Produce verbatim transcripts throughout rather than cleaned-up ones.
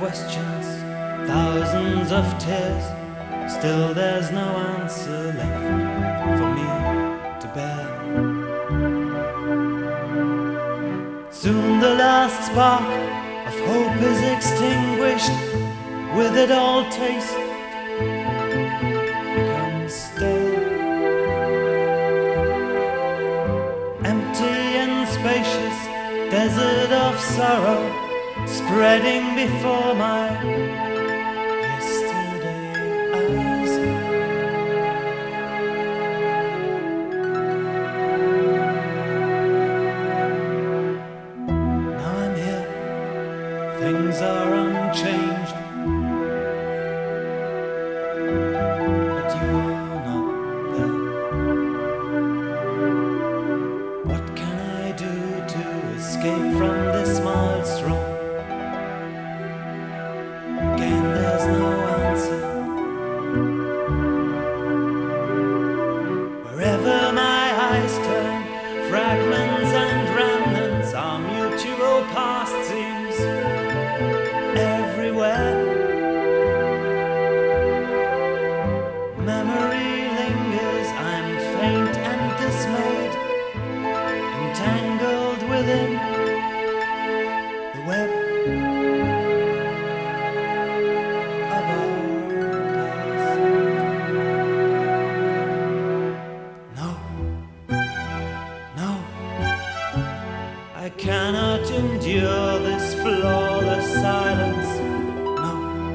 questions, thousands of tears. Still there's no answer left for me to bear. Soon the last spark of hope is extinguished. With it all taste becomes stale. Empty and spacious desert of sorrow spreading before my yesterday eyes. Now I'm here, things are unchanged, but you are not there. What can I do to escape from this maelstrom? Again, there's no answer. Wherever my eyes turn, fragments and remnants, our mutual past seems everywhere. Memory lingers, I'm faint and dismayed, entangled within the web of our past. No, no, I cannot endure this flawless silence. No,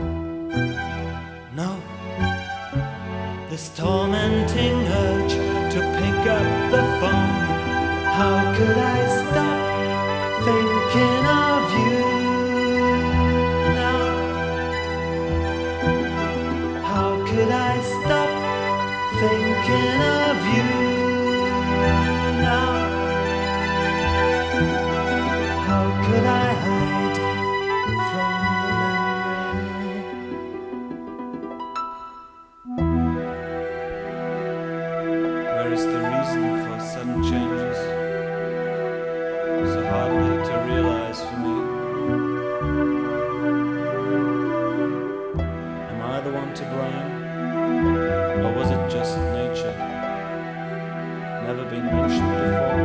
no, this tormenting urge to pick up the phone. How could I stop thinking of you now? How could I stop thinking of you now? How could I hide from the memory? Where is the reason for sudden changes? So hardly to realize for me. Am I the one to blame? Or was it just nature? Never been mentioned before.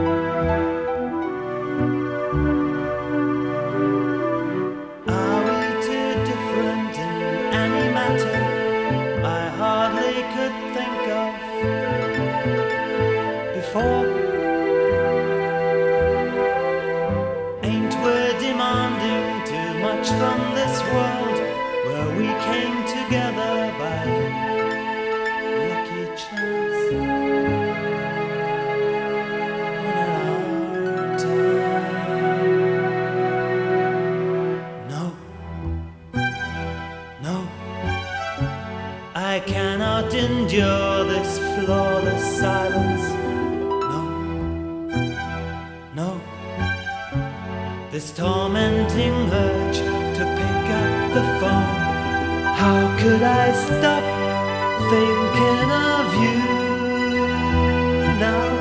Are we too different in any matter I hardly could think of before? Ain't we demanding too much from this world where we came together by lucky chance in our time? No, no, I cannot endure this flawless silence. No, no, this tormenting urge to pick up the phone. How could I stop thinking of you now?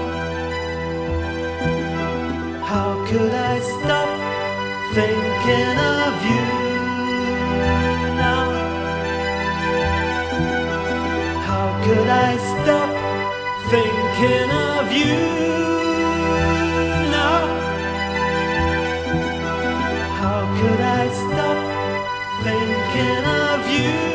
How could I stop thinking of you now? How could I stop thinking of you now? How could I stop thinking of you?